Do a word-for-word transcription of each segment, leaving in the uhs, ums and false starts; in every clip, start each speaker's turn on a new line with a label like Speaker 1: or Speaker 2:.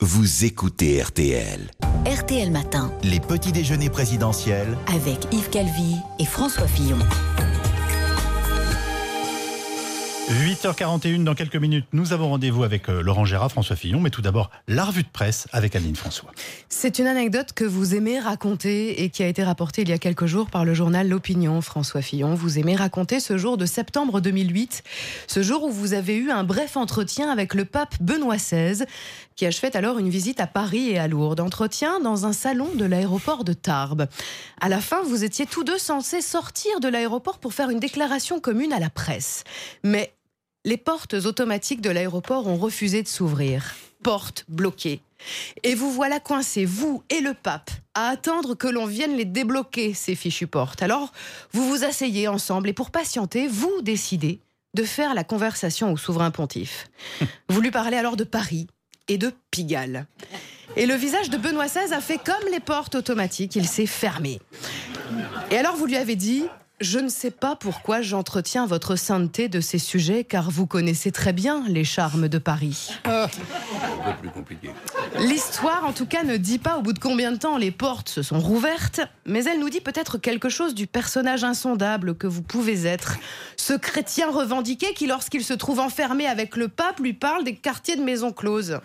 Speaker 1: vous écoutez R T L.
Speaker 2: R T L Matin,
Speaker 1: Les petits déjeuners présidentiels.
Speaker 2: avec Yves Calvi et François Fillon.
Speaker 3: huit heures quarante et une, dans quelques minutes, nous avons rendez-vous avec euh, Laurent Gérard, François Fillon, mais tout d'abord, la revue de presse avec Aline François.
Speaker 4: C'est une anecdote que vous aimez raconter et qui a été rapportée il y a quelques jours par le journal L'Opinion. François Fillon, vous aimez raconter ce jour de septembre deux mille huit, ce jour où vous avez eu un bref entretien avec le pape Benoît seize, qui achevait alors une visite à Paris et à Lourdes. Entretien dans un salon de l'aéroport de Tarbes. À la fin, vous étiez tous deux censés sortir de l'aéroport pour faire une déclaration commune à la presse. Mais les portes automatiques de l'aéroport ont refusé de s'ouvrir. Portes bloquées. Et vous voilà coincés, vous et le pape, à attendre que l'on vienne les débloquer, ces fichues portes. Alors, vous vous asseyez ensemble et pour patienter, vous décidez de faire la conversation au souverain pontife. Vous lui parlez alors de Paris et de Pigalle. Et le visage de Benoît seize a fait comme les portes automatiques, il s'est fermé. Et alors vous lui avez dit... Je ne sais pas pourquoi j'entretiens votre sainteté de ces sujets, car vous connaissez très bien les charmes de Paris.
Speaker 5: Ah, un peu plus compliqué.
Speaker 4: L'histoire, en tout cas, ne dit pas au bout de combien de temps les portes se sont rouvertes, mais elle nous dit peut-être quelque chose du personnage insondable que vous pouvez être. Ce chrétien revendiqué qui, lorsqu'il se trouve enfermé avec le pape, lui parle des quartiers de maisons closes.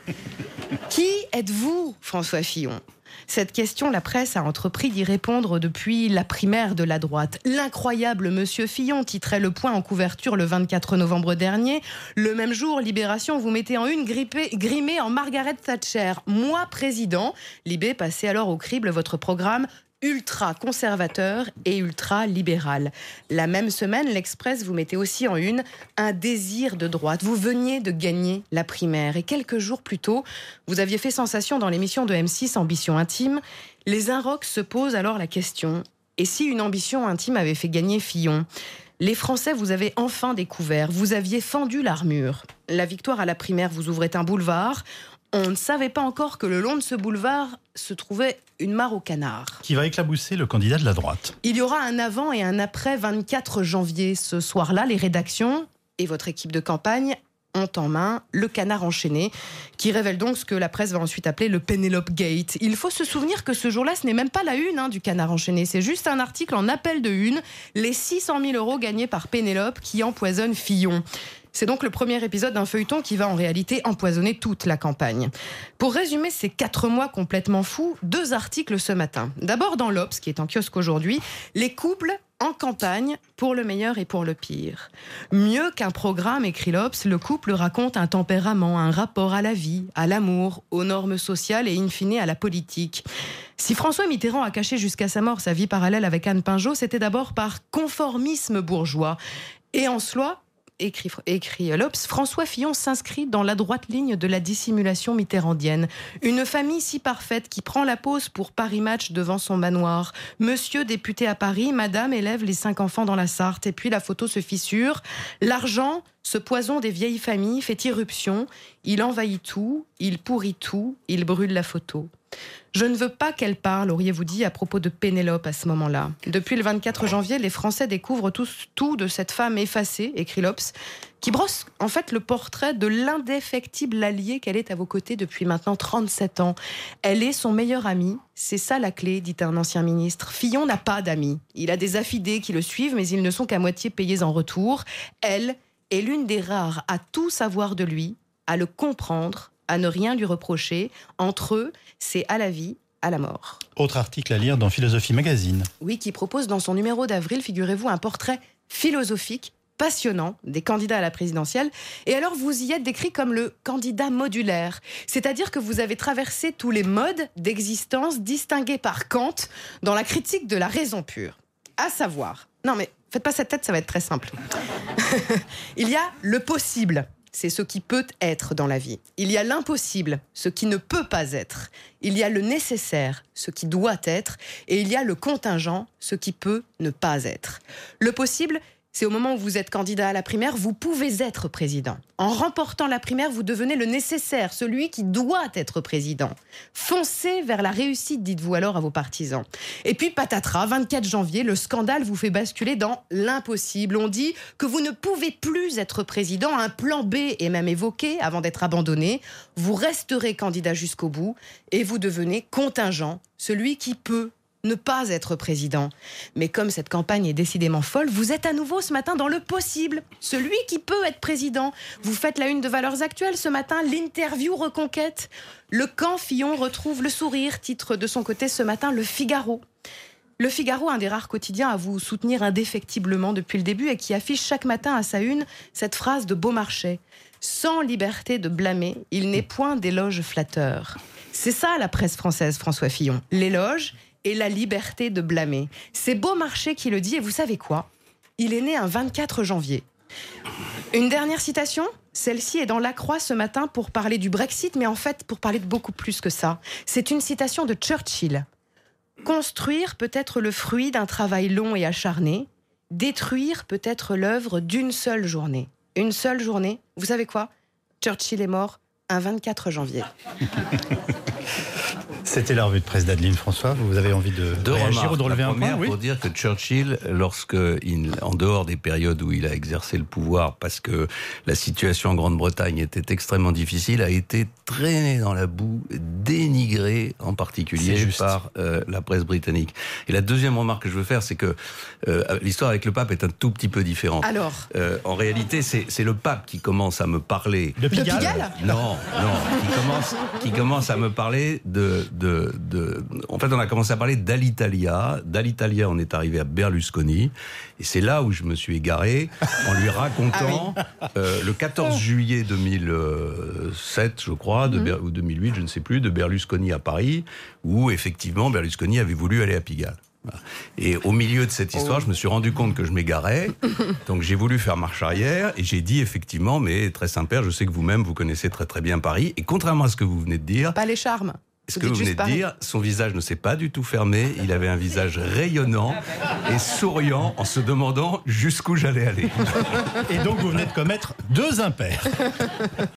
Speaker 4: Qui êtes-vous, François Fillon ? Cette question, la presse a entrepris d'y répondre depuis la primaire de la droite. L'incroyable Monsieur Fillon titrait Le Point en couverture le vingt-quatre novembre dernier. Le même jour, Libération vous mettez en une grippée, grimée en Margaret Thatcher. Moi, président. Libé passait alors au crible votre programme ultra-conservateur et ultra-libéral. La même semaine, l'Express vous mettez aussi en une un désir de droite. Vous veniez de gagner la primaire et quelques jours plus tôt, vous aviez fait sensation dans l'émission de M six Ambition Intime. Les Inrocks se posent alors la question, et si une ambition intime avait fait gagner Fillon ? Les Français vous avez enfin découvert, vous aviez fendu l'armure. La victoire à la primaire vous ouvrait un boulevard. On ne savait pas encore que le long de ce boulevard se trouvait une mare au canard.
Speaker 3: Qui va éclabousser le candidat de la droite.
Speaker 4: Il y aura un avant et un après vingt-quatre janvier. Ce soir-là, les rédactions et votre équipe de campagne ont en main le canard enchaîné, qui révèle donc ce que la presse va ensuite appeler le Pénélope Gate. Il faut se souvenir que ce jour-là, ce n'est même pas la une hein, du canard enchaîné, c'est juste un article en appel de une, les six cent mille euros gagnés par Pénélope qui empoisonne Fillon. C'est donc le premier épisode d'un feuilleton qui va en réalité empoisonner toute la campagne. Pour résumer ces quatre mois complètement fous, deux articles ce matin. D'abord dans l'Obs, qui est en kiosque aujourd'hui, les couples en campagne pour le meilleur et pour le pire. Mieux qu'un programme, écrit l'Obs, le couple raconte un tempérament, un rapport à la vie, à l'amour, aux normes sociales et in fine à la politique. Si François Mitterrand a caché jusqu'à sa mort sa vie parallèle avec Anne Pinjot, c'était d'abord par conformisme bourgeois. Et en cela, écrit, écrit l'Obs, François Fillon s'inscrit dans la droite ligne de la dissimulation mitterrandienne. Une famille si parfaite qui prend la pause pour Paris Match devant son manoir. Monsieur député à Paris, madame élève les cinq enfants dans la Sarthe. Et puis la photo se fissure. L'argent, ce poison des vieilles familles, fait irruption. Il envahit tout, il pourrit tout, il brûle la photo. Je ne veux pas qu'elle parle, auriez-vous dit, à propos de Pénélope à ce moment-là. Depuis le vingt-quatre janvier, les Français découvrent tous tout de cette femme effacée, écrit l'Obs, qui brosse en fait le portrait de l'indéfectible allié qu'elle est à vos côtés depuis maintenant trente-sept ans. Elle est son meilleur ami, c'est ça la clé, dit un ancien ministre. Fillon n'a pas d'amis. Il a des affidés qui le suivent, mais ils ne sont qu'à moitié payés en retour. Elle est l'une des rares à tout savoir de lui, à le comprendre, à ne rien lui reprocher. Entre eux, c'est à la vie, à la mort.
Speaker 3: Autre article à lire dans Philosophie Magazine.
Speaker 4: Oui, qui propose dans son numéro d'avril, figurez-vous, un portrait philosophique, passionnant, des candidats à la présidentielle. Et alors, vous y êtes décrit comme le candidat modulaire. C'est-à-dire que vous avez traversé tous les modes d'existence distingués par Kant dans la critique de la raison pure. À savoir... Non mais, faites pas cette tête, ça va être très simple. Il y a le possible. C'est ce qui peut être dans la vie. Il y a l'impossible, ce qui ne peut pas être. Il y a le nécessaire, ce qui doit être. Et il y a le contingent, ce qui peut ne pas être. Le possible, C'est au moment où vous êtes candidat à la primaire, vous pouvez être président. En remportant la primaire, vous devenez le nécessaire, celui qui doit être président. Foncez vers la réussite, dites-vous alors à vos partisans. Et puis patatras, vingt-quatre janvier, le scandale vous fait basculer dans l'impossible. On dit que vous ne pouvez plus être président, un plan B est même évoqué avant d'être abandonné. Vous resterez candidat jusqu'au bout et vous devenez contingent, celui qui peut ne pas être président. Mais comme cette campagne est décidément folle, vous êtes à nouveau ce matin dans le possible. Celui qui peut être président. Vous faites la une de Valeurs Actuelles ce matin, l'interview reconquête. Le camp Fillon retrouve le sourire, titre de son côté ce matin Le Figaro. Le Figaro, un des rares quotidiens à vous soutenir indéfectiblement depuis le début et qui affiche chaque matin à sa une cette phrase de Beaumarchais. Sans liberté de blâmer, il n'est point d'éloge flatteur. C'est ça la presse française, François Fillon. L'éloge et la liberté de blâmer. C'est Beaumarchais qui le dit, et vous savez quoi ? Il est né un vingt-quatre janvier. Une dernière citation ? Celle-ci est dans La Croix ce matin pour parler du Brexit, mais en fait pour parler de beaucoup plus que ça. C'est une citation de Churchill. « Construire peut être le fruit d'un travail long et acharné. Détruire peut être l'œuvre d'une seule journée. » Une seule journée, vous savez quoi ? Churchill est mort un vingt-quatre janvier.
Speaker 3: C'était la revue de presse d'Adeline François. Vous avez envie de, de réagir ou de relever un point ?
Speaker 5: Oui. Pour dire que Churchill, lorsque, il, en dehors des périodes où il a exercé le pouvoir, parce que la situation en Grande-Bretagne était extrêmement difficile, a été traîné dans la boue, dénigré en particulier par euh, la presse britannique. Et la deuxième remarque que je veux faire, c'est que euh, l'histoire avec le pape est un tout petit peu différente.
Speaker 4: Alors
Speaker 5: euh, En réalité, c'est, c'est le pape qui commence à me parler...
Speaker 3: De Pigalle,
Speaker 4: de Pigalle
Speaker 5: Non, non, qui commence, qui commence à me parler de... De, de, en fait, on a commencé à parler d'Alitalia. D'Alitalia, on est arrivé à Berlusconi. Et c'est là où je me suis égaré en lui racontant ah oui. euh, le quatorze juillet deux mille sept, je crois, de, mm-hmm. ou deux mille huit, je ne sais plus, de Berlusconi à Paris, où effectivement Berlusconi avait voulu aller à Pigalle. Et au milieu de cette histoire, je me suis rendu compte que je m'égarais, donc j'ai voulu faire marche arrière et j'ai dit effectivement, mais très Saint-Père, je sais que vous-même vous connaissez très très bien Paris, et contrairement à ce que vous venez de dire,
Speaker 4: pas les charmes.
Speaker 5: Ce que vous venez de dire, son visage ne s'est pas du tout fermé, il avait un visage rayonnant et souriant en se demandant jusqu'où j'allais aller.
Speaker 3: Et donc vous venez de commettre deux impairs.